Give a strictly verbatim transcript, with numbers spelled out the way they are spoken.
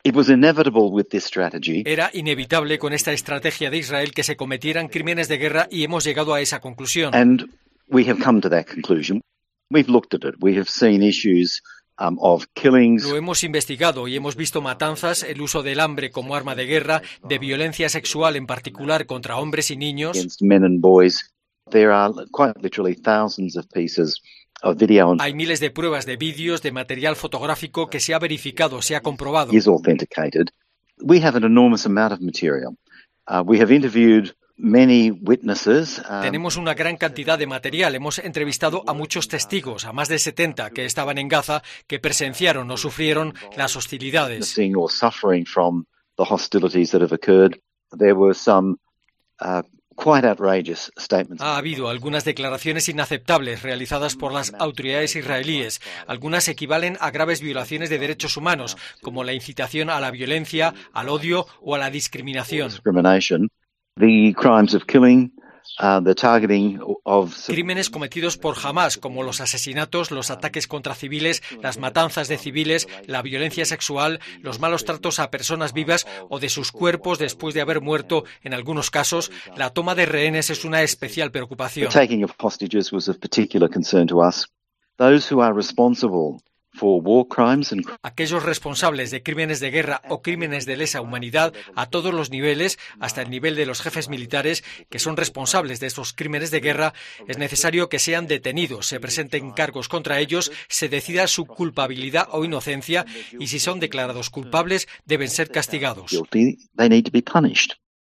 It was inevitable with this strategy. Era inevitable con esta estrategia de Israel que se cometieran crímenes de guerra y hemos llegado a esa conclusión. And we have come to that conclusion. We've looked at it. We have seen issues um, of killings. Lo hemos investigado y hemos visto matanzas, el uso del hambre como arma de guerra, de violencia sexual en particular contra hombres y niños. Against men and boys. There are quite literally thousands of pieces of video. Hay miles de pruebas de vídeos, de material fotográfico que se ha verificado, se ha comprobado. Is authenticated. We have an enormous amount of material. Uh, we have interviewed many witnesses. Um, Tenemos una gran cantidad de material. Hemos entrevistado a muchos testigos, a más de setenta que estaban en Gaza, que presenciaron o sufrieron las hostilidades. Seeing or suffering from the hostilities that have occurred. There were some uh, quite outrageous statements. Ha habido algunas declaraciones inaceptables realizadas por las autoridades israelíes. Algunas equivalen a graves violaciones de derechos humanos, como la incitación a la violencia, al odio o a la discriminación. Discrimination. The crimes of killing, uh, the targeting of... Crímenes cometidos por Hamás, como los asesinatos, los ataques contra civiles, las matanzas de civiles, la violencia sexual, los malos tratos a personas vivas o de sus cuerpos después de haber muerto. En algunos casos, la toma de rehenes es una especial preocupación. The taking of hostages was of particular concern to us. Those who are responsible for war crimes and... Aquellos responsables de crímenes de guerra o crímenes de lesa humanidad a todos los niveles, hasta el nivel de los jefes militares que son responsables de estos crímenes de guerra, es necesario que sean detenidos, se presenten cargos contra ellos, se decida su culpabilidad o inocencia y si son declarados culpables deben ser castigados. Guilty, they need to be punished.